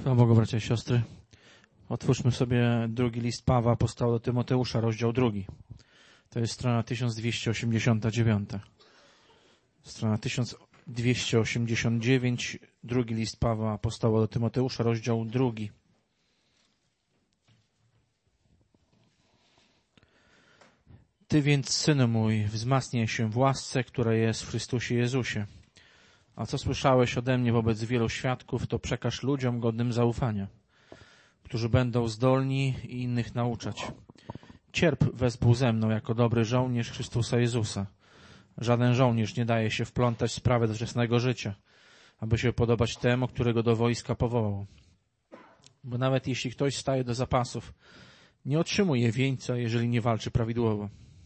Chwała Bogu, bracia i siostry. Otwórzmy sobie drugi list Pawła apostoła do Tymoteusza, rozdział 2. To jest strona 1289. Strona 1289, drugi list Pawła apostoła do Tymoteusza, rozdział 2. Ty więc, synu mój, wzmacniaj się w łasce, która jest w Chrystusie Jezusie. A co słyszałeś ode mnie wobec wielu świadków, to przekaż ludziom godnym zaufania, którzy będą zdolni i innych nauczać. Cierp wespół ze mną jako dobry żołnierz Chrystusa Jezusa. Żaden żołnierz nie daje się wplątać w sprawę doczesnego życia, aby się podobać temu, którego do wojska powołał. Bo nawet jeśli ktoś staje do zapasów, nie otrzymuje wieńca, jeżeli nie walczy prawidłowo.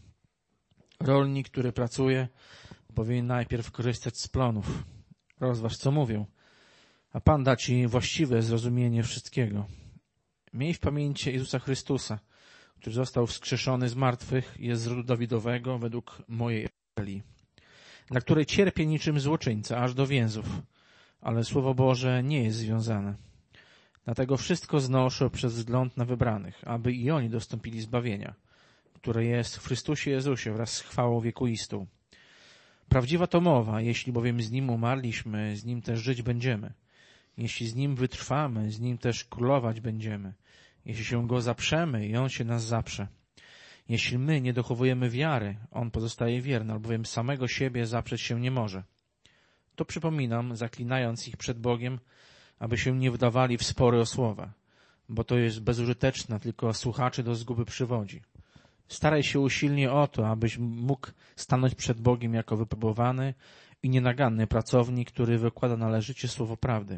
Rolnik, który pracuje, powinien najpierw korzystać z plonów. Rozważ, co mówią, a Pan da ci właściwe zrozumienie wszystkiego. Miej w pamięci Jezusa Chrystusa, który został wskrzeszony z martwych, jest z rodu Dawidowego według mojej Ewangelii, dla której cierpię niczym złoczyńca, aż do więzów, ale Słowo Boże nie jest związane. Dlatego wszystko znoszę przez wzgląd na wybranych, aby i oni dostąpili zbawienia, które jest w Chrystusie Jezusie wraz z chwałą wiekuistą. Prawdziwa to mowa, jeśli bowiem z Nim umarliśmy, z Nim też żyć będziemy. Jeśli z Nim wytrwamy, z Nim też królować będziemy. Jeśli się Go zaprzemy i On się nas zaprze. Jeśli my nie dochowujemy wiary, On pozostaje wierny, albowiem samego siebie zaprzeć się nie może. To przypominam, zaklinając ich przed Bogiem, aby się nie wdawali w spory o słowa, bo to jest bezużyteczne, tylko słuchaczy do zguby przywodzi. Staraj się usilnie o to, abyś mógł stanąć przed Bogiem jako wypróbowany i nienaganny pracownik, który wykłada należycie słowo prawdy.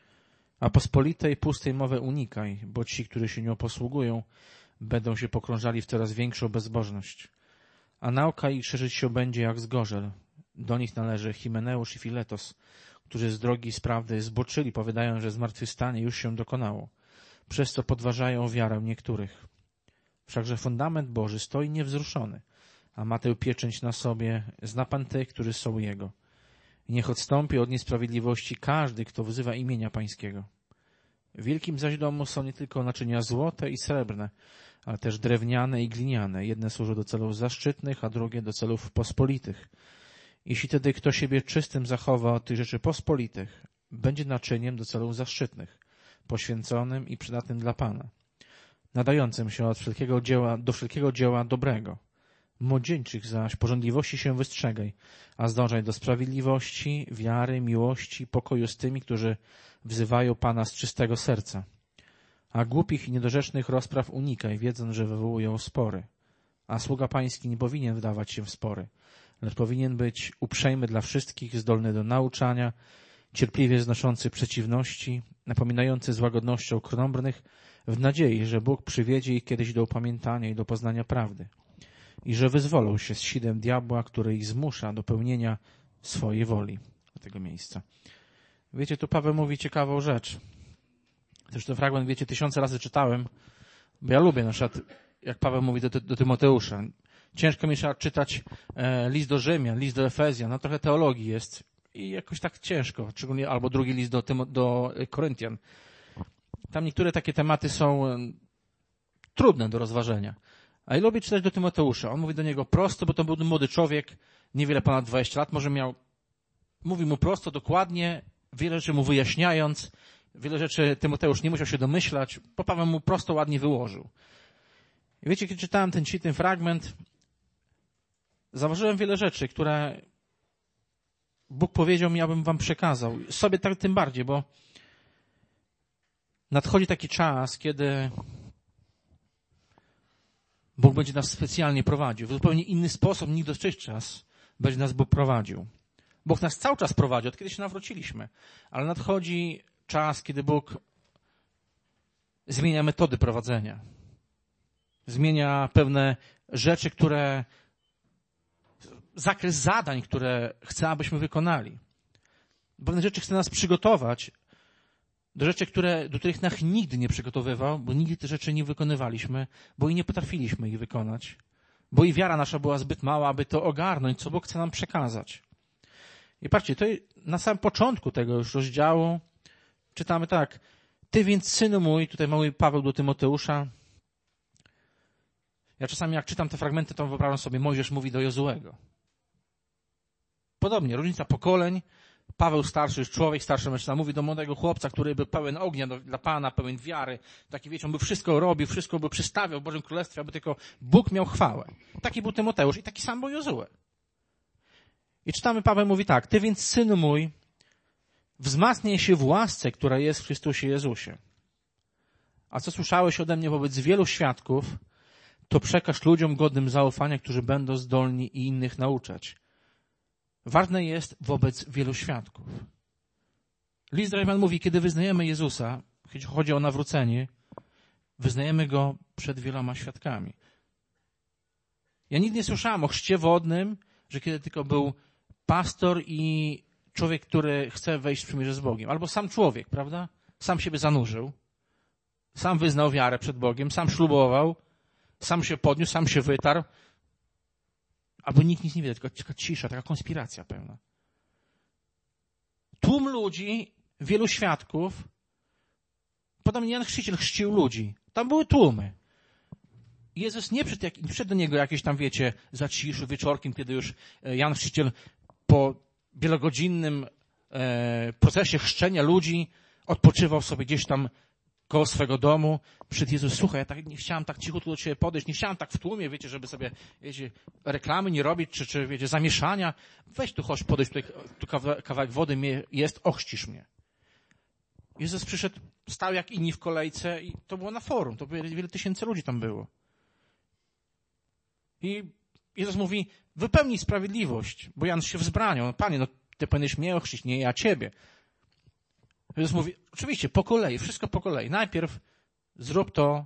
A pospolitej, pustej mowy unikaj, bo ci, którzy się nią posługują, będą się pogrążali w coraz większą bezbożność. A nauka ich szerzyć się będzie jak zgorzel. Do nich należy Himeneusz i Filetos, którzy z drogi i z prawdy zboczyli, powiadają, że zmartwychwstanie już się dokonało, przez co podważają wiarę niektórych. Wszakże fundament Boży stoi niewzruszony, a ma tę pieczęć na sobie, zna Pan tych, którzy są Jego. I niech odstąpi od niesprawiedliwości każdy, kto wzywa imienia Pańskiego. W wielkim zaś domu są nie tylko naczynia złote i srebrne, ale też drewniane i gliniane. Jedne służą do celów zaszczytnych, a drugie do celów pospolitych. Jeśli tedy kto siebie czystym zachowa od tych rzeczy pospolitych, będzie naczyniem do celów zaszczytnych, poświęconym i przydatnym dla Pana, nadającym się do wszelkiego dzieła dobrego. Młodzieńczych zaś pożądliwości się wystrzegaj, a zdążaj do sprawiedliwości, wiary, miłości, pokoju z tymi, którzy wzywają Pana z czystego serca. A głupich i niedorzecznych rozpraw unikaj, wiedząc, że wywołują spory. A sługa Pański nie powinien wdawać się w spory, lecz powinien być uprzejmy dla wszystkich, zdolny do nauczania, cierpliwie znoszący przeciwności, napominający z łagodnością krnąbrnych, w nadziei, że Bóg przywiedzie ich kiedyś do upamiętania i do poznania prawdy i że wyzwolą się z sidłem diabła, który ich zmusza do pełnienia swojej woli. Do tego miejsca. Wiecie, tu Paweł mówi ciekawą rzecz. Też ten fragment, wiecie, 1000 razy czytałem, bo ja lubię na przykład, jak Paweł mówi do Tymoteusza. Ciężko mi trzeba czytać list do Rzymian, list do Efezjan, no trochę teologii jest i jakoś tak ciężko, szczególnie albo drugi list do Koryntian. Tam niektóre takie tematy są trudne do rozważenia. A ja lubię czytać do Tymoteusza. On mówi do niego prosto, bo to był młody człowiek, niewiele ponad 20 lat, może miał. Mówi mu prosto, dokładnie, wiele rzeczy mu wyjaśniając, wiele rzeczy Tymoteusz nie musiał się domyślać, bo Paweł mu prosto, ładnie wyłożył. I wiecie, kiedy czytałem ten fragment, zauważyłem wiele rzeczy, które Bóg powiedział mi, abym wam przekazał. Sobie tak tym bardziej, bo nadchodzi taki czas, kiedy Bóg będzie nas specjalnie prowadził. W zupełnie inny sposób niż dotychczas będzie nas Bóg prowadził. Bóg nas cały czas prowadzi, od kiedy się nawróciliśmy. Ale nadchodzi czas, kiedy Bóg zmienia metody prowadzenia. Zmienia pewne rzeczy, zakres zadań, które chce, abyśmy wykonali. Pewne rzeczy chce nas przygotować do rzeczy, do których nas nigdy nie przygotowywał, bo nigdy te rzeczy nie wykonywaliśmy, bo i nie potrafiliśmy ich wykonać, bo i wiara nasza była zbyt mała, aby to ogarnąć, co Bóg chce nam przekazać. I patrzcie, to na samym początku tego już rozdziału czytamy tak. Ty więc, synu mój, tutaj mówi Paweł do Tymoteusza. Ja czasami jak czytam te fragmenty, to wyobrażam sobie, Mojżesz mówi do Jozuego. Podobnie, różnica pokoleń. Paweł starszy już człowiek, starszy mężczyzna, mówi do młodego chłopca, który był pełen ognia dla Pana, pełen wiary. Taki, wiecie, on by wszystko robił, wszystko by przystawiał w Bożym Królestwie, aby tylko Bóg miał chwałę. Taki był Tymoteusz i taki sam był Jozue. I czytamy, Paweł mówi tak: Ty więc, synu mój, wzmacniaj się w łasce, która jest w Chrystusie Jezusie. A co słyszałeś ode mnie wobec wielu świadków, to przekaż ludziom godnym zaufania, którzy będą zdolni i innych nauczać. Ważne jest wobec wielu świadków. List do Rzymian mówi, kiedy wyznajemy Jezusa, chodzi o nawrócenie, wyznajemy Go przed wieloma świadkami. Ja nigdy nie słyszałem o chrzcie wodnym, że kiedy tylko był pastor i człowiek, który chce wejść w przymierze z Bogiem. Albo sam człowiek, prawda? Sam siebie zanurzył. Sam wyznał wiarę przed Bogiem, sam ślubował, sam się podniósł, sam się wytarł. Albo nikt nic nie wie, tylko taka cisza, taka konspiracja pełna. Tłum ludzi, wielu świadków. Podobnie Jan Chrzciciel chrzcił ludzi. Tam były tłumy. Jezus nie przyszedł do niego jakieś tam, wiecie, zaciszu, wieczorkiem, kiedy już Jan Chrzciciel po wielogodzinnym procesie chrzczenia ludzi odpoczywał sobie gdzieś tam koło swego domu. Przed Jezus, słuchaj, ja nie chciałem tak cichutko do ciebie podejść, nie chciałem tak w tłumie, wiecie, żeby sobie, wiecie, reklamy nie robić, czy wiecie, zamieszania. Weź tu, chodź, podejść, tu kawałek wody jest, ochrzcisz mnie. Jezus przyszedł, stał jak inni w kolejce i to było na forum, to wiele tysięcy ludzi tam było. I Jezus mówi, wypełnij sprawiedliwość, bo Jan się wzbraniał. No, Panie, no ty powinieneś mnie ochrzcić, nie ja ciebie. Jezus mówi, oczywiście, po kolei, wszystko po kolei. Najpierw zrób to,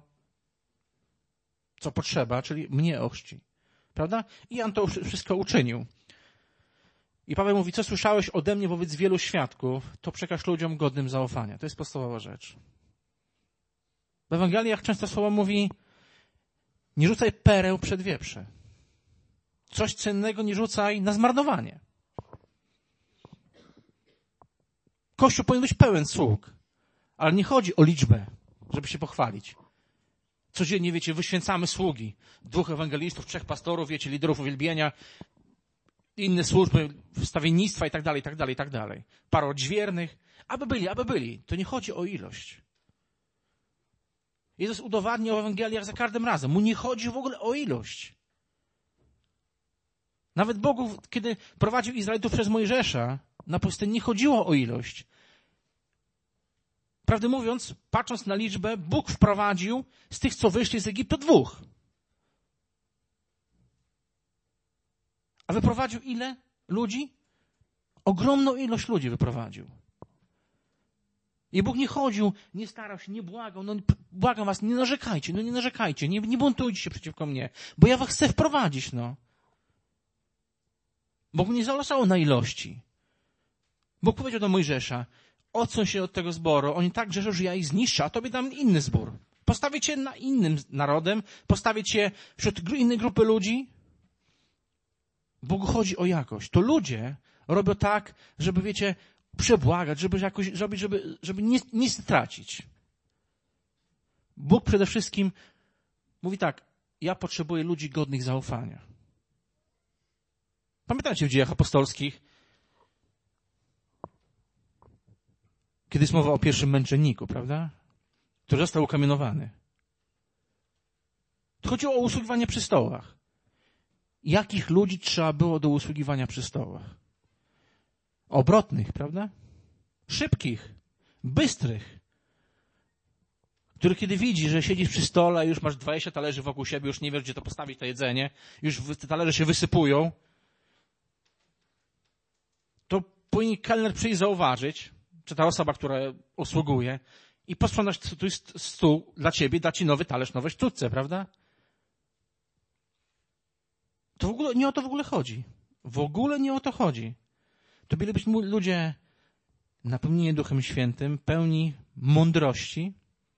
co potrzeba, czyli mnie ochrzci. Prawda? I Jan to wszystko uczynił. I Paweł mówi, co słyszałeś ode mnie wobec wielu świadków, to przekaż ludziom godnym zaufania. To jest podstawowa rzecz. W Ewangeliach często słowo mówi, nie rzucaj pereł przed wieprze. Coś cennego nie rzucaj na zmarnowanie. Kościół powinien być pełen sług, ale nie chodzi o liczbę, żeby się pochwalić. Codziennie, wiecie, wyświęcamy sługi. 2 ewangelistów, 3 pastorów, wiecie, liderów uwielbienia, inne służby, wstawiennictwa i tak dalej, i tak dalej, i tak dalej. Parę odźwiernych. Aby byli. To nie chodzi o ilość. Jezus udowadnia w Ewangeliach za każdym razem. Mu nie chodzi w ogóle o ilość. Nawet Bogu, kiedy prowadził Izraelitów przez Mojżesza na pustyni, nie chodziło o ilość. Prawdę mówiąc, patrząc na liczbę, Bóg wprowadził z tych, co wyszli z Egiptu, 2. A wyprowadził ile ludzi? Ogromną ilość ludzi wyprowadził. I Bóg nie chodził, nie starał się, nie błagał. No, błagam was, nie narzekajcie, nie buntujcie się przeciwko mnie, bo ja was chcę wprowadzić, no. Bogu nie zależało na ilości. Bóg powiedział do Mojżesza, odsuń się od tego zboru, oni tak grzeszą, że ja ich zniszczę, a tobie dam inny zbór. Postawię cię na innym narodem, postawię cię wśród innej grupy ludzi. Bogu chodzi o jakość. To ludzie robią tak, żeby, wiecie, przebłagać, żeby jakoś zrobić, żeby nic stracić. Bóg przede wszystkim mówi tak, ja potrzebuję ludzi godnych zaufania. Pamiętacie w Dziejach Apostolskich, kiedy jest mowa o pierwszym męczenniku, prawda? Który został ukamienowany. Chodziło o usługiwanie przy stołach. Jakich ludzi trzeba było do usługiwania przy stołach? Obrotnych, prawda? Szybkich, bystrych, który kiedy widzi, że siedzisz przy stole, już masz 20 talerzy wokół siebie, już nie wiesz, gdzie to postawić to jedzenie, już te talerze się wysypują, to powinien kelner przyjść zauważyć, czy ta osoba, która usługuje, i posprzątać tu jest stół dla ciebie, da ci nowy talerz, nowe sztućce, prawda? To w ogóle nie o to w ogóle chodzi. W ogóle nie o to chodzi. To byli być ludzie napełnieni Duchem Świętym, pełni mądrości,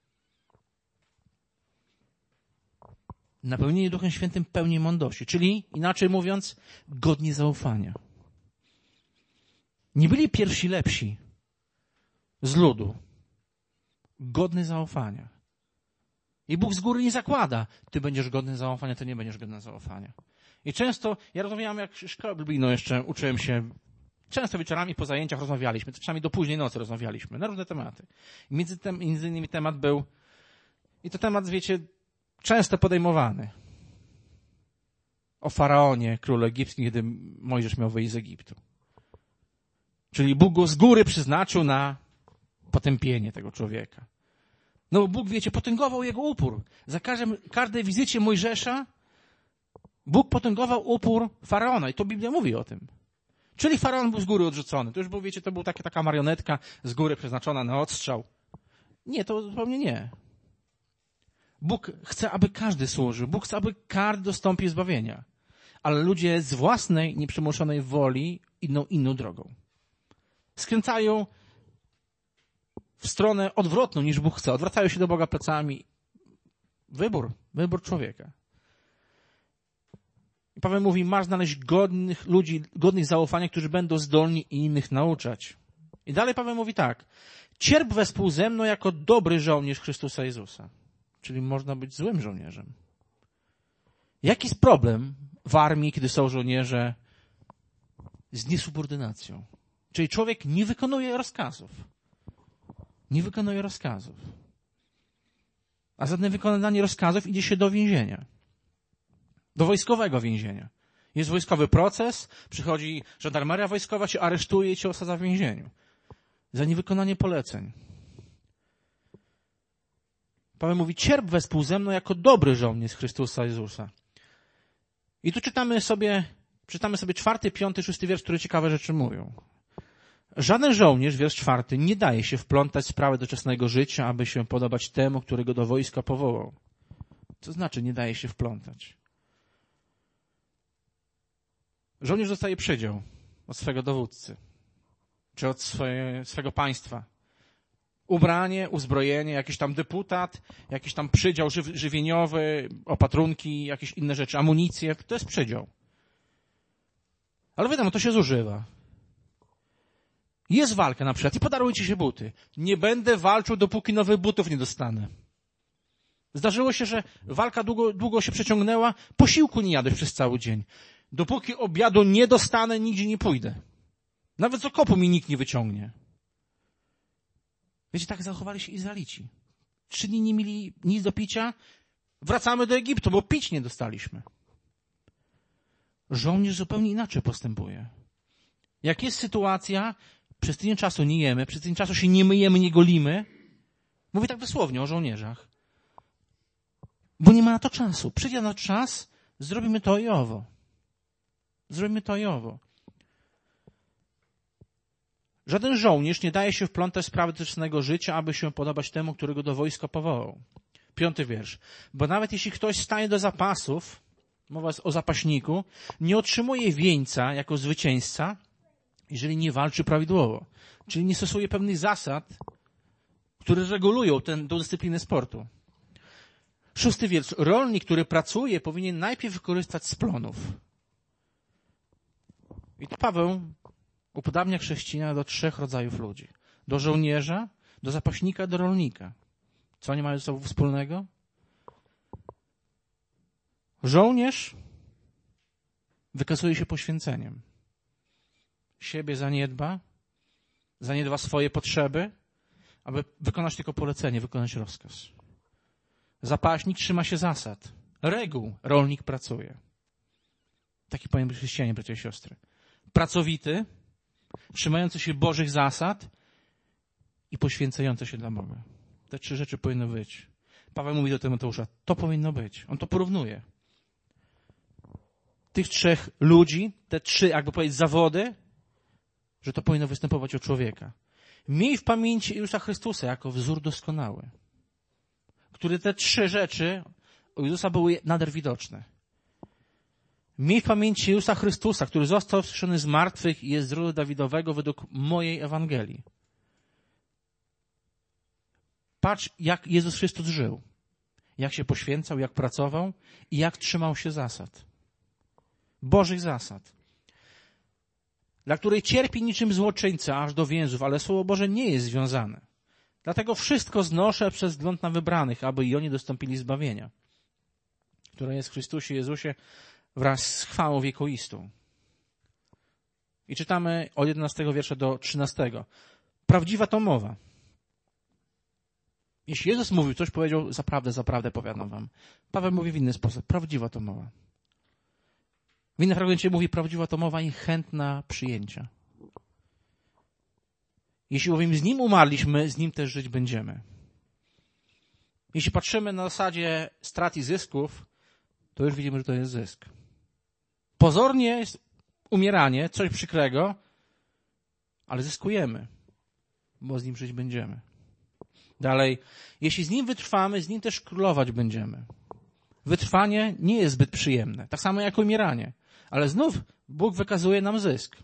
napełnieni Duchem Świętym, pełni mądrości, czyli inaczej mówiąc, godni zaufania. Nie byli pierwsi lepsi z ludu, godny zaufania. I Bóg z góry nie zakłada, ty będziesz godny zaufania, ty nie będziesz godny zaufania. I często, ja rozmawiałem, jak szkołę biblijną jeszcze uczyłem się, często wieczorami po zajęciach rozmawialiśmy, czasami do późnej nocy rozmawialiśmy, na różne tematy. I między innymi temat był, i to temat, wiecie, często podejmowany. O Faraonie, królu egipskim, kiedy Mojżesz miał wyjść z Egiptu. Czyli Bóg go z góry przeznaczył na potępienie tego człowieka. No bo Bóg, wiecie, potęgował jego upór. Za każdej wizycie Mojżesza Bóg potęgował upór Faraona i to Biblia mówi o tym. Czyli Faraon był z góry odrzucony. To już był, wiecie, to była taka marionetka z góry przeznaczona na odstrzał. Nie, to zupełnie nie. Bóg chce, aby każdy służył. Bóg chce, aby każdy dostąpił zbawienia. Ale ludzie z własnej, nieprzymuszonej woli idą inną drogą. Skręcają w stronę odwrotną niż Bóg chce. Odwracają się do Boga plecami. Wybór człowieka. I Paweł mówi, masz znaleźć godnych ludzi, godnych zaufania, którzy będą zdolni innych nauczać. I dalej Paweł mówi tak. Cierp wespół ze mną jako dobry żołnierz Chrystusa Jezusa. Czyli można być złym żołnierzem. Jaki jest problem w armii, kiedy są żołnierze z niesubordynacją? Czyli człowiek nie wykonuje rozkazów. Nie wykonuje rozkazów. A za niewykonanie rozkazów idzie się do więzienia. Do wojskowego więzienia. Jest wojskowy proces, przychodzi żandarmeria wojskowa, cię aresztuje i cię osadza w więzieniu. Za niewykonanie poleceń. Paweł mówi, cierp wespół ze mną jako dobry żołnierz Chrystusa Jezusa. I tu czytamy sobie 4., 5., 6. wiersz, które ciekawe rzeczy mówią. Żaden żołnierz, wiersz 4, nie daje się wplątać w sprawy doczesnego życia, aby się podobać temu, który go do wojska powołał. Co znaczy nie daje się wplątać? Żołnierz dostaje przydział od swego dowódcy, czy od swego państwa. Ubranie, uzbrojenie, jakiś tam deputat, jakiś tam przydział żywieniowy, opatrunki, jakieś inne rzeczy, amunicję, to jest przydział. Ale wiadomo, to się zużywa. Jest walka na przykład i podarujcie się buty. Nie będę walczył, dopóki nowych butów nie dostanę. Zdarzyło się, że walka długo się przeciągnęła, posiłku nie jadłeś przez cały dzień. Dopóki obiadu nie dostanę, nigdzie nie pójdę. Nawet z okopu mi nikt nie wyciągnie. Wiecie, tak zachowali się Izraelici. 3 dni nie mieli nic do picia, wracamy do Egiptu, bo pić nie dostaliśmy. Żołnierz zupełnie inaczej postępuje. Jak jest sytuacja, przez tydzień czasu nie jemy, przez tydzień czasu się nie myjemy, nie golimy. Mówię tak dosłownie o żołnierzach. Bo nie ma na to czasu. Przyjdzie na czas, zrobimy to i owo. Zrobimy to i owo. Żaden żołnierz nie daje się wplątać w sprawy doczesnego życia, aby się podobać temu, który go do wojska powołał. 5. wiersz. Bo nawet jeśli ktoś stanie do zapasów, mowa jest o zapaśniku, nie otrzymuje wieńca jako zwycięzca, jeżeli nie walczy prawidłowo. Czyli nie stosuje pewnych zasad, które regulują tę dyscyplinę sportu. 6. wiersz. Rolnik, który pracuje, powinien najpierw wykorzystać z plonów. I tu Paweł upodabnia chrześcijan do 3 rodzajów ludzi. Do żołnierza, do zapaśnika, do rolnika. Co oni mają ze sobą wspólnego? Żołnierz wykazuje się poświęceniem. Siebie zaniedba swoje potrzeby, aby wykonać tylko polecenie, wykonać rozkaz. Zapaśnik trzyma się zasad, reguł, rolnik pracuje. Taki powinien być chrześcijanin, bracia i siostry. Pracowity, trzymający się Bożych zasad i poświęcający się dla Boga. Te 3 rzeczy powinny być. Paweł mówi do Tymoteusza, to powinno być. On to porównuje. Tych 3 ludzi, te 3, jakby powiedzieć, zawody, że to powinno występować u człowieka. Miej w pamięci Jezusa Chrystusa jako wzór doskonały, który te 3 rzeczy u Jezusa były nader widoczne. Miej w pamięci Jezusa Chrystusa, który został wskrzeszony z martwych i jest z rodu Dawidowego według mojej Ewangelii. Patrz, jak Jezus Chrystus żył. Jak się poświęcał, jak pracował i jak trzymał się zasad. Bożych zasad. Dla której cierpi niczym złoczyńca aż do więzów, ale Słowo Boże nie jest związane. Dlatego wszystko znoszę przez wzgląd na wybranych, aby i oni dostąpili zbawienia, które jest w Chrystusie Jezusie wraz z chwałą wiekuistą. I czytamy od 11 wiersza do 13. Prawdziwa to mowa. Jeśli Jezus mówił coś, powiedział, zaprawdę powiadam wam. Paweł mówi w inny sposób. Prawdziwa to mowa. W innym fragmencie mówi, prawdziwa to mowa i chętna przyjęcia. Jeśli bowiem z Nim umarliśmy, z Nim też żyć będziemy. Jeśli patrzymy na zasadzie strat i zysków, to już widzimy, że to jest zysk. Pozornie jest umieranie, coś przykrego, ale zyskujemy, bo z Nim żyć będziemy. Dalej, jeśli z Nim wytrwamy, z Nim też królować będziemy. Wytrwanie nie jest zbyt przyjemne, tak samo jak umieranie, ale znów Bóg wykazuje nam zysk.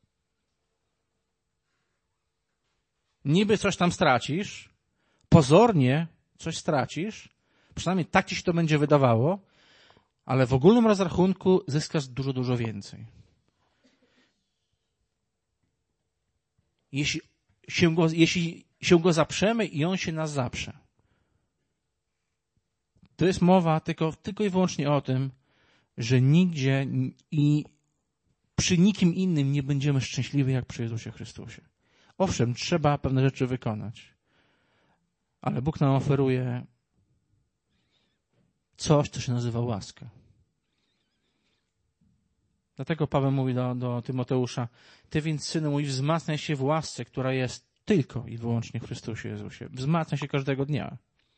Niby coś tam stracisz, pozornie coś stracisz, przynajmniej tak ci się to będzie wydawało, ale w ogólnym rozrachunku zyskasz dużo więcej. Jeśli się Go zaprzemy i On się nas zaprze. To jest mowa tylko i wyłącznie o tym, że nigdzie i przy nikim innym nie będziemy szczęśliwi jak przy Jezusie Chrystusie. Owszem, trzeba pewne rzeczy wykonać, ale Bóg nam oferuje coś, co się nazywa łaska. Dlatego Paweł mówi do Tymoteusza, ty więc, synu mój, wzmacniaj się w łasce, która jest tylko i wyłącznie w Chrystusie Jezusie. Wzmacniaj się każdego dnia.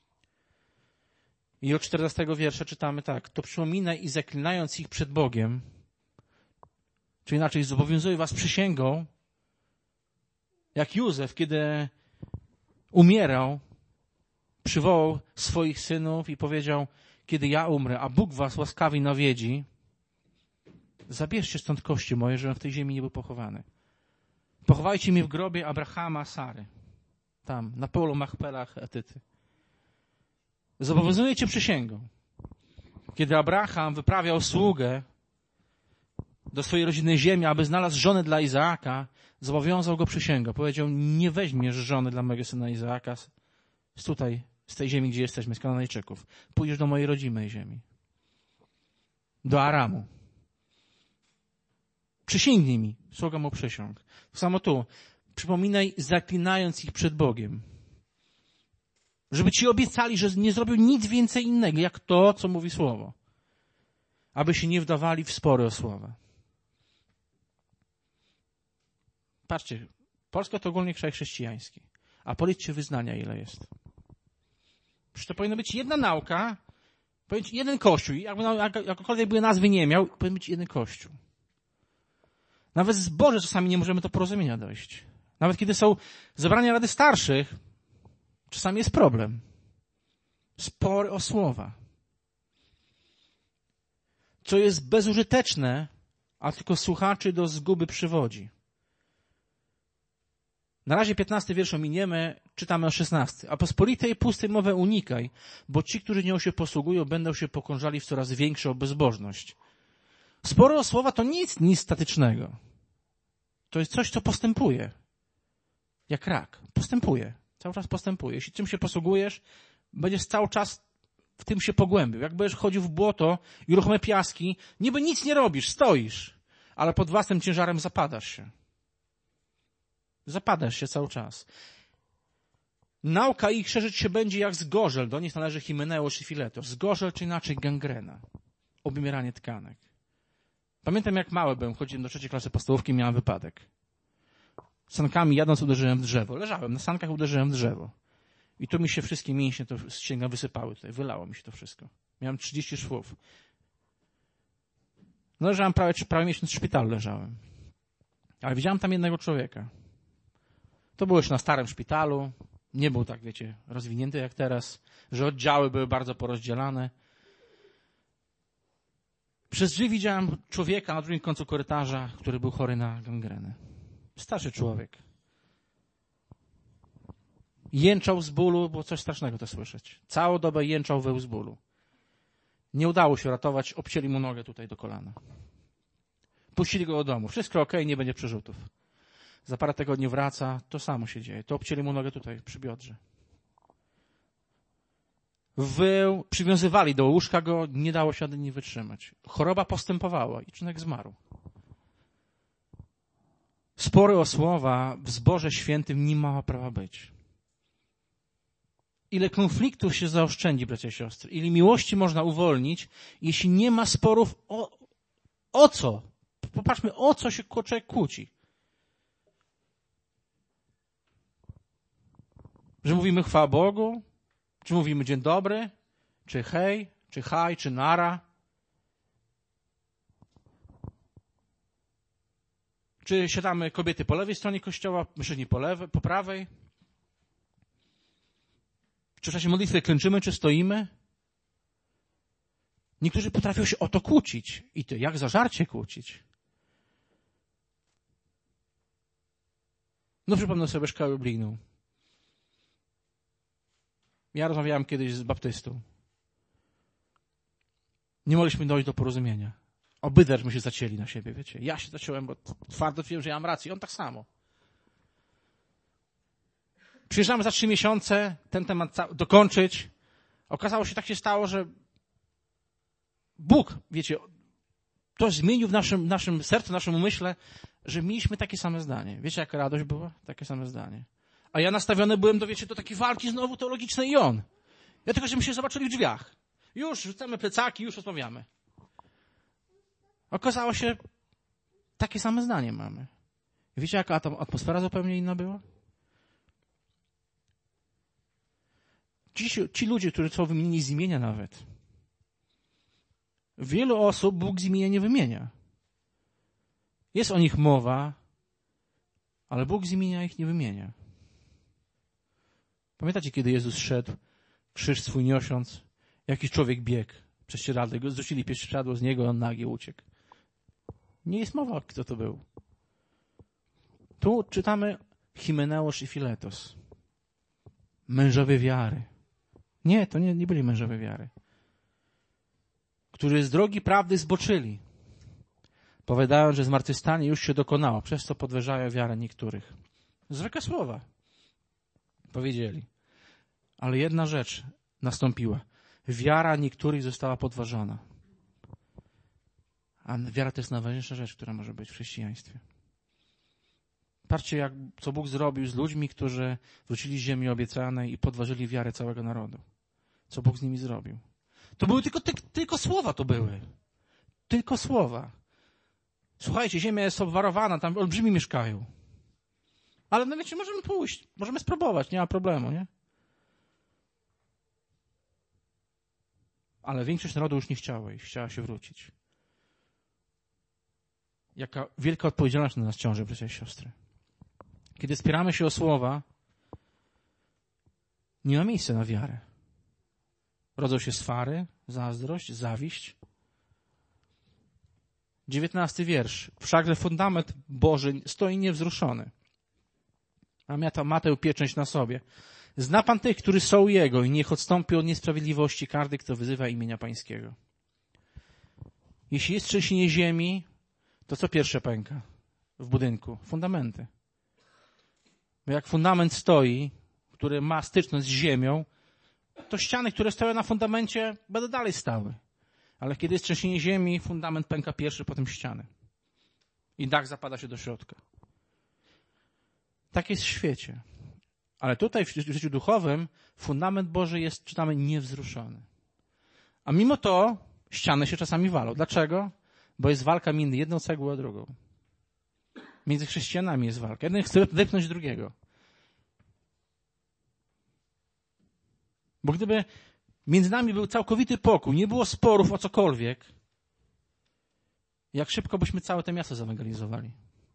I od 14 wiersza czytamy tak, to przypominaj i zaklinając ich przed Bogiem, czy inaczej zobowiązuję was przysięgą, jak Józef, kiedy umierał, przywołał swoich synów i powiedział, kiedy ja umrę, a Bóg was łaskawie nawiedzi, zabierzcie stąd kości moje, żebym w tej ziemi nie był pochowany. Pochowajcie mnie w grobie Abrahama, Sary. Tam, na polu Machpelach, Etyty. Zobowiązuję cię przysięgą. Kiedy Abraham wyprawiał sługę do swojej rodzinnej ziemi, aby znalazł żonę dla Izaaka, zobowiązał go przysięgą. Powiedział, nie weźmiesz żony dla mojego syna Izaaka z tej ziemi, gdzie jesteśmy, z Kananejczyków. Pójdziesz do mojej rodzimej ziemi. Do Aramu. Przysięgnij mi. Sługa mu przysiąg. Samo tu. Przypominaj, zaklinając ich przed Bogiem. Żeby ci obiecali, że nie zrobił nic więcej innego, jak to, co mówi Słowo. Aby się nie wdawali w spory o słowa. Patrzcie, Polska to ogólnie kraj chrześcijański. A policzcie wyznania, ile jest. Przecież to powinna być jedna nauka, powinien być jeden kościół. Jakkolwiek by nazwy nie miał, powinien być jeden kościół. Nawet z Boże czasami nie możemy do porozumienia dojść. Nawet kiedy są zebrania Rady Starszych, czasami jest problem. Spory o słowa. Co jest bezużyteczne, a tylko słuchaczy do zguby przywodzi. Na razie 15 wiersz ominiemy, czytamy o 16. A pospolitej pustej mowy unikaj, bo ci, którzy nią się posługują, będą się pogrążali w coraz większą bezbożność. Spory o słowa to nic statycznego. To jest coś, co postępuje. Jak rak. Postępuje. Cały czas postępuje. Jeśli czym się posługujesz, będziesz cały czas w tym się pogłębił. Jak będziesz chodził w błoto i ruchome piaski, niby nic nie robisz, stoisz, ale pod własnym ciężarem zapadasz się. Zapadasz się cały czas. Nauka ich szerzyć się będzie jak zgorzel. Do nich należy Himeneusz i Filetos. Zgorzel, czy inaczej gangrena. Obmieranie tkanek. Pamiętam, jak mały byłem, chodziłem do 3. klasy podstawówki, miałem wypadek. Sankami jadąc uderzyłem w drzewo. Leżałem na sankach, uderzyłem w drzewo. I tu mi się wszystkie mięśnie z ścięgna wysypały tutaj. Wylało mi się to wszystko. Miałem 30 szwów. No leżałem prawie miesiąc w szpitalu leżałem. Ale widziałem tam jednego człowieka. To było już na starym szpitalu. Nie był tak, wiecie, rozwinięty jak teraz, że oddziały były bardzo porozdzielane. Przez drzwi widziałem człowieka na drugim końcu korytarza, który był chory na gangrenę. Starszy człowiek. Jęczał z bólu, było coś strasznego to słyszeć. Całą dobę jęczał, wył z bólu. Nie udało się ratować, obcięli mu nogę tutaj do kolana. Puścili go do domu. Wszystko okej, nie będzie przerzutów. Za parę tygodni wraca, to samo się dzieje. To obcięli mu nogę tutaj przy biodrze. wył, przywiązywali do łóżka go, nie dało się nie wytrzymać. Choroba postępowała i człowiek zmarł. Spory o słowa w zborze świętym nie ma prawa być. Ile konfliktów się zaoszczędzi, bracia i siostry, ile miłości można uwolnić, jeśli nie ma sporów o co? Popatrzmy, o co się człowiek kłóci. Że mówimy chwała Bogu, czy mówimy dzień dobry, czy hej, czy haj, czy nara. Czy siadamy kobiety po lewej stronie kościoła, mężczyźni po prawej? Czy w czasie modlitwy klęczymy, czy stoimy? Niektórzy potrafią się o to kłócić. I to jak za żarcie kłócić. No przypomnę sobie szkołę biblijną. Ja rozmawiałem kiedyś z baptystą. Nie mogliśmy dojść do porozumienia. Obydwaśmy się zacięli na siebie, wiecie. Ja się zaciąłem, bo twardo twierdziłem, że ja mam rację. On tak samo. Przyjeżdżamy za 3 miesiące, ten temat dokończyć. Okazało się, tak się stało, że Bóg, wiecie, to zmienił w naszym sercu, naszym umyśle, że mieliśmy takie same zdanie. Wiecie, jaka radość była? Takie same zdanie. A ja nastawiony byłem do takiej walki znowu teologicznej i on. Ja tylko, żeśmy się zobaczyli w drzwiach. Już rzucamy plecaki, już rozmawiamy. Okazało się, takie same zdanie mamy. Wiecie, jaka tam atmosfera zupełnie inna była? Ci ludzie, którzy są wymienieni z imienia nawet. Wielu osób Bóg z imienia nie wymienia. Jest o nich mowa, ale Bóg z imienia ich nie wymienia. Pamiętacie, kiedy Jezus szedł, krzyż swój niosąc, jakiś człowiek biegł przez prześcieradło, go zrzucili prześcieradło z niego, on nagi uciekł. Nie jest mowa, kto to był. Tu czytamy Himeneusz i Filetos. Mężowie wiary. Nie, to nie byli mężowie wiary. Którzy z drogi prawdy zboczyli. Powiadają, że zmartwychwstanie już się dokonało, przez co podważają wiarę niektórych. Zwykłe słowa. Powiedzieli. Ale jedna rzecz nastąpiła. Wiara niektórych została podważona. A wiara to jest najważniejsza rzecz, która może być w chrześcijaństwie. Patrzcie, co Bóg zrobił z ludźmi, którzy wrócili z ziemi obiecanej i podważyli wiarę całego narodu. Co Bóg z nimi zrobił. To były tylko słowa to były. Tylko słowa. Słuchajcie, ziemia jest obwarowana, tam olbrzymi mieszkają. Ale no wiecie, możemy pójść, możemy spróbować, nie ma problemu, nie? Ale większość narodu już nie chciała iść, chciała się wrócić. Jaka wielka odpowiedzialność na nas ciąży, bracia i siostry. Kiedy spieramy się o słowa, nie ma miejsca na wiarę. Rodzą się swary, zazdrość, zawiść. 19 wiersz. Wszakże fundament Boży stoi niewzruszony. A ma tę pieczęć na sobie. Zna Pan tych, którzy są Jego i niech odstąpi od niesprawiedliwości każdy, kto wyzywa imienia Pańskiego. Jeśli jest trzęsienie ziemi, to co pierwsze pęka w budynku? Fundamenty. Bo jak fundament stoi, który ma styczność z ziemią, to ściany, które stoją na fundamencie, będą dalej stały. Ale kiedy jest trzęsienie ziemi, fundament pęka pierwszy, potem ściany. I dach zapada się do środka. Tak jest w świecie. Ale tutaj w życiu duchowym fundament Boży jest, czytamy, niewzruszony. A mimo to ściany się czasami walą. Dlaczego? Bo jest walka między jedną cegłą a drugą. Między chrześcijanami jest walka. Jeden chce wepchnąć drugiego. Bo gdyby między nami był całkowity pokój, nie było sporów o cokolwiek, jak szybko byśmy całe to miasto zewangelizowali.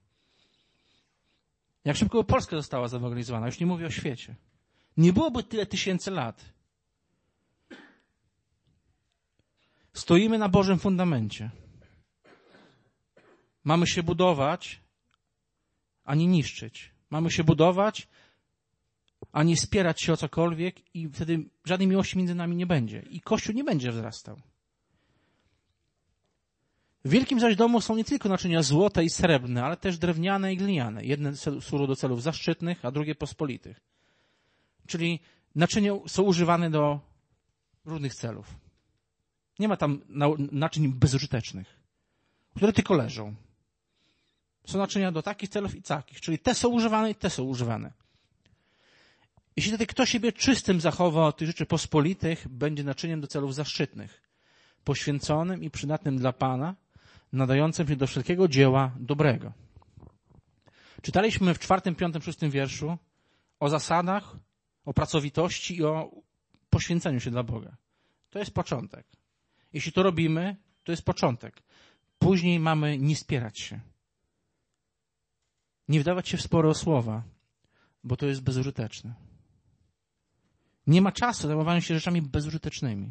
Jak szybko by Polska została zewangelizowana. Już nie mówię o świecie. Nie byłoby tyle tysięcy lat. Stoimy na Bożym fundamencie. Mamy się budować, a nie niszczyć. Mamy się budować, a nie spierać się o cokolwiek i wtedy żadnej miłości między nami nie będzie. I Kościół nie będzie wzrastał. W wielkim zaś domu są nie tylko naczynia złote i srebrne, ale też drewniane i gliniane. Jedne służą do celów zaszczytnych, a drugie pospolitych. Czyli naczynia są używane do różnych celów. Nie ma tam naczyń bezużytecznych, które tylko leżą. Są naczynia do takich celów i takich, czyli te są używane i te są używane. Jeśli tedy kto siebie czystym zachowa od tych rzeczy pospolitych, będzie naczyniem do celów zaszczytnych, poświęconym i przydatnym dla Pana, nadającym się do wszelkiego dzieła dobrego. Czytaliśmy w 4., 5., 6. wierszu o zasadach, o pracowitości i o poświęceniu się dla Boga. To jest początek. Jeśli to robimy, to jest początek. Później mamy nie spierać się. Nie wdawać się w spory o słowa, bo to jest bezużyteczne. Nie ma czasu zajmowania się rzeczami bezużytecznymi.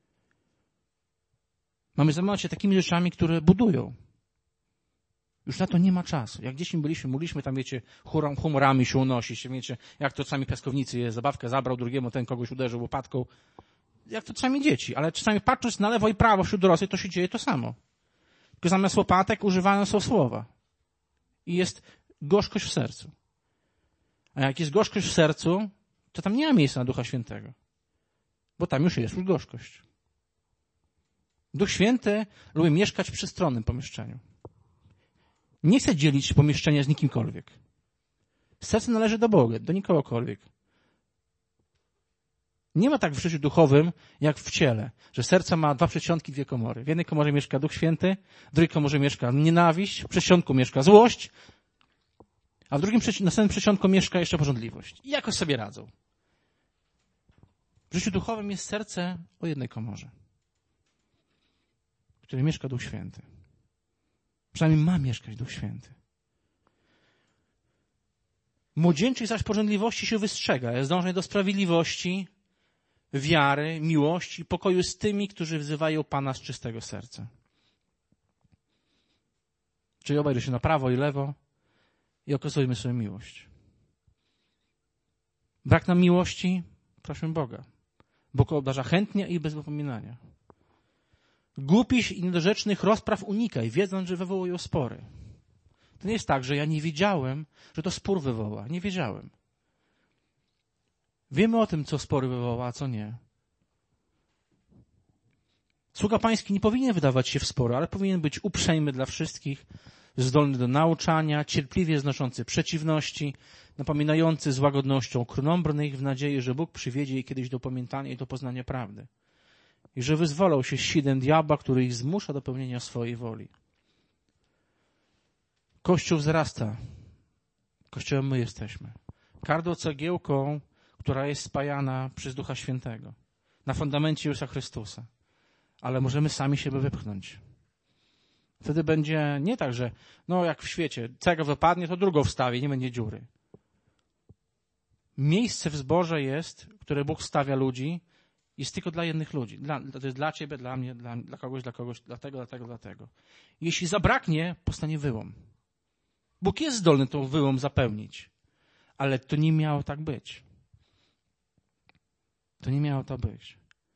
Mamy zajmować się takimi rzeczami, które budują. Już na to nie ma czasu. Jak dzieci byliśmy, mogliśmy tam, wiecie, humorami się unosić. Wiecie, jak to czasami piaskownicy jest, zabawkę zabrał drugiemu, ten kogoś uderzył łopatką. Jak to czasami dzieci. Ale czasami patrząc na lewo i prawo wśród dorosłych, to się dzieje to samo. Tylko zamiast łopatek używane są słowa. I jest gorzkość w sercu. A jak jest gorzkość w sercu, to tam nie ma miejsca na Ducha Świętego. Bo tam już jest gorzkość. Duch Święty lubi mieszkać w przestronnym pomieszczeniu. Nie chce dzielić pomieszczenia z nikimkolwiek. Serce należy do Boga, do nikogokolwiek. Nie ma tak w życiu duchowym, jak w ciele, że serce ma 2 przedsionki, 2 komory. W jednej komorze mieszka Duch Święty, w drugiej komorze mieszka nienawiść, w przedsionku mieszka złość, a w drugim, następnym przedsionku mieszka jeszcze pożądliwość. I jakoś sobie radzą. W życiu duchowym jest serce o jednej komorze, w której mieszka Duch Święty. Przynajmniej ma mieszkać Duch Święty. Młodzieńczy zaś pożądliwości się wystrzega. Jest dążenie do sprawiedliwości, wiary, miłości, pokoju z tymi, którzy wzywają Pana z czystego serca. Czyli obejrzy się na prawo i lewo i okazujmy sobie miłość. Brak nam miłości? Prośmy Boga. Bóg obdarza chętnie i bez wypominania. Głupich i niedorzecznych rozpraw unikaj, wiedząc, że wywołują spory. To nie jest tak, że ja nie wiedziałem, że to spór wywoła. Nie wiedziałem. Wiemy o tym, co spory wywoła, a co nie. Sługa pański nie powinien wydawać się w spory, ale powinien być uprzejmy dla wszystkich, zdolny do nauczania, cierpliwie znoszący przeciwności, napominający z łagodnością krnąbrnych w nadziei, że Bóg przywiedzie je kiedyś do pamiętania i do poznania prawdy. I że wyzwolą się z sidłem diabła, który ich zmusza do pełnienia swojej woli. Kościół wzrasta. Kościołem my jesteśmy. Każdą cegiełką, która jest spajana przez Ducha Świętego. Na fundamencie Jezusa Chrystusa. Ale możemy sami siebie wypchnąć. Wtedy będzie nie tak, że jak w świecie, cega wypadnie, to drugą wstawi, nie będzie dziury. Miejsce w zborze jest, które Bóg stawia ludzi, jest tylko dla jednych ludzi. To jest dla ciebie, dla mnie, dla kogoś, dla tego. Jeśli zabraknie, powstanie wyłom. Bóg jest zdolny tą wyłom zapełnić, ale to nie miało tak być. To nie miało tak być.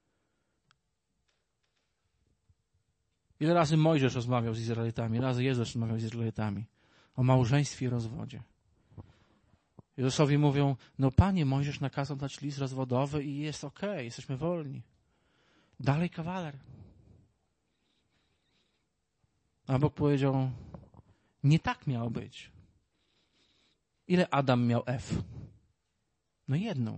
Ile razy Mojżesz rozmawiał z Izraelitami, ile razy Jezus rozmawiał z Izraelitami o małżeństwie i rozwodzie. Jezusowi mówią, Panie, Mojżesz nakazał dać list rozwodowy i jest okej, jesteśmy wolni. Dalej kawaler. A Bóg powiedział, nie tak miało być. Ile Adam miał Ew? Jedną.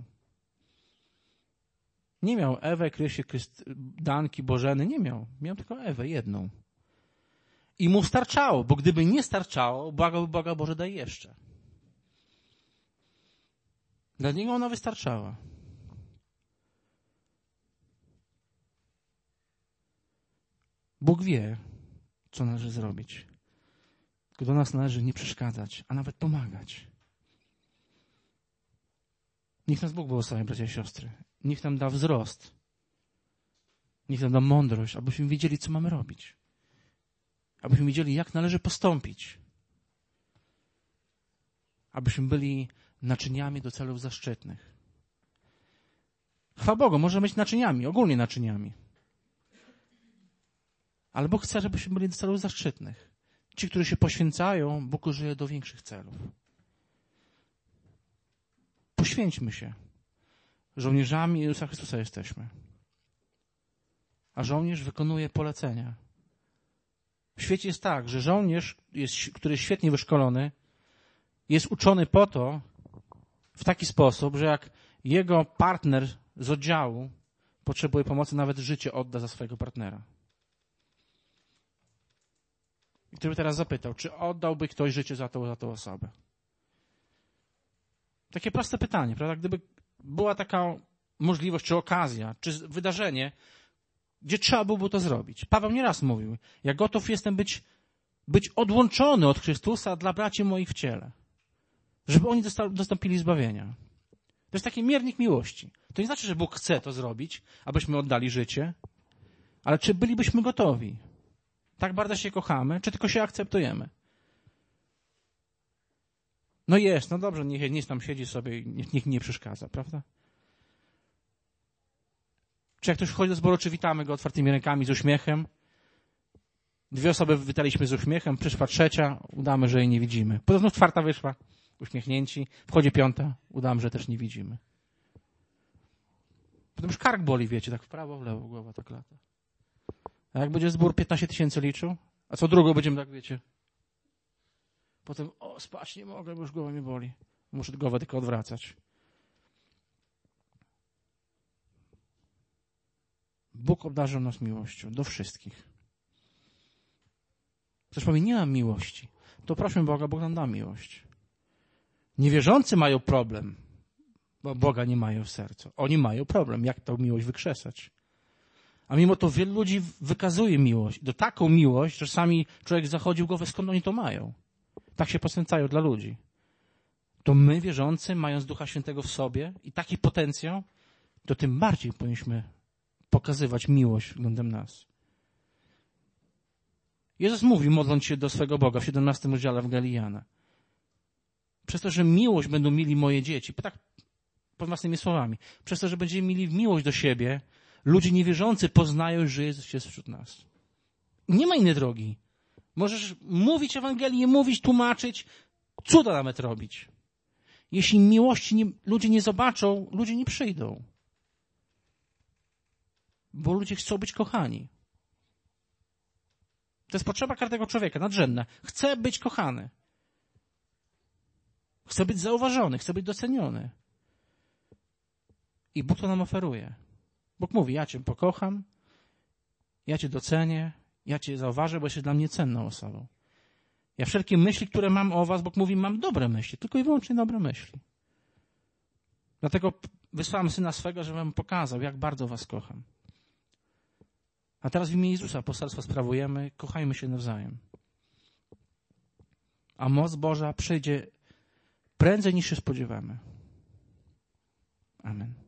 Nie miał Ewę, Krysię, Danki, Bożeny, nie miał. Miał tylko Ewę, jedną. I mu starczało, bo gdyby nie starczało, błagał Boga, Boże, daj jeszcze. Dla niego ona wystarczała. Bóg wie, co należy zrobić. Tylko do nas należy nie przeszkadzać, a nawet pomagać. Niech nas Bóg błogosławi, bracia i siostry. Niech nam da wzrost. Niech nam da mądrość, abyśmy wiedzieli, co mamy robić. Abyśmy wiedzieli, jak należy postąpić. Abyśmy byli naczyniami do celów zaszczytnych. Chwała Bogu, możemy być naczyniami, ogólnie naczyniami. Ale Bóg chce, żebyśmy byli do celów zaszczytnych. Ci, którzy się poświęcają, Bóg użyje do większych celów. Poświęćmy się. Żołnierzami Jezusa Chrystusa jesteśmy. a żołnierz wykonuje polecenia. W świecie jest tak, że żołnierz, który jest świetnie wyszkolony, jest uczony po to, w taki sposób, że jak jego partner z oddziału potrzebuje pomocy, nawet życie odda za swojego partnera. I gdyby teraz zapytał, czy oddałby ktoś życie za tą osobę? Takie proste pytanie, prawda? Gdyby była taka możliwość, czy okazja, czy wydarzenie, gdzie trzeba byłoby to zrobić. Paweł nieraz mówił, ja gotów jestem być odłączony od Chrystusa dla braci moich w ciele, żeby oni dostąpili zbawienia. To jest taki miernik miłości. To nie znaczy, że Bóg chce to zrobić, abyśmy oddali życie, ale czy bylibyśmy gotowi? Tak bardzo się kochamy, czy tylko się akceptujemy? No jest, no dobrze, niech tam siedzi sobie i niech nie przeszkadza, prawda? Czy jak ktoś wchodzi do zboru, czy witamy go otwartymi rękami, z uśmiechem? 2 osoby witaliśmy z uśmiechem, przyszła 3, udamy, że jej nie widzimy. Potem znów 4 wyszła, uśmiechnięci. Wchodzi 5, udamy, że też nie widzimy. Potem już kark boli, wiecie, tak w prawo, w lewo, głowa tak lata. A jak będzie zbór 15 000 liczył, a co drugą będziemy tak, wiecie. Potem, spać nie mogę, bo już głowa mnie boli. Muszę głowę tylko odwracać. Bóg obdarzył nas miłością do wszystkich. Ktoś powie, nie mam miłości. To prośmy Boga, Bóg nam da miłość. Niewierzący mają problem, bo Boga nie mają w sercu. Oni mają problem, jak tę miłość wykrzesać. A mimo to wielu ludzi wykazuje miłość. Do taką miłość, że czasami człowiek zachodzi w głowę, skąd oni to mają. Tak się poświęcają dla ludzi. To my, wierzący, mając Ducha Świętego w sobie i taki potencjał, to tym bardziej powinniśmy pokazywać miłość względem nas. Jezus mówi, modląc się do swego Boga w 17 rozdziale Ewangelii Jana. Przez to, że miłość będą mieli moje dzieci, tak pod własnymi słowami, przez to, że będziemy mieli miłość do siebie, ludzie niewierzący poznają, że Jezus jest wśród nas. Nie ma innej drogi. Możesz mówić Ewangelię, mówić, tłumaczyć, cuda nawet robić. Jeśli miłości ludzie nie zobaczą, ludzie nie przyjdą. Bo ludzie chcą być kochani. To jest potrzeba każdego człowieka, nadrzędna. Chce być kochany. Chce być zauważony, chce być doceniony. I Bóg to nam oferuje. Bóg mówi, ja Cię pokocham, ja Cię docenię, ja Cię zauważę, bo jesteś dla mnie cenną osobą. Ja wszelkie myśli, które mam o was, Bóg mówi, mam dobre myśli, tylko i wyłącznie dobre myśli. Dlatego wysłałem Syna swego, żeby wam pokazał, jak bardzo was kocham. A teraz w imię Jezusa poselstwo sprawujemy, kochajmy się nawzajem. A moc Boża przyjdzie prędzej niż się spodziewamy. Amen.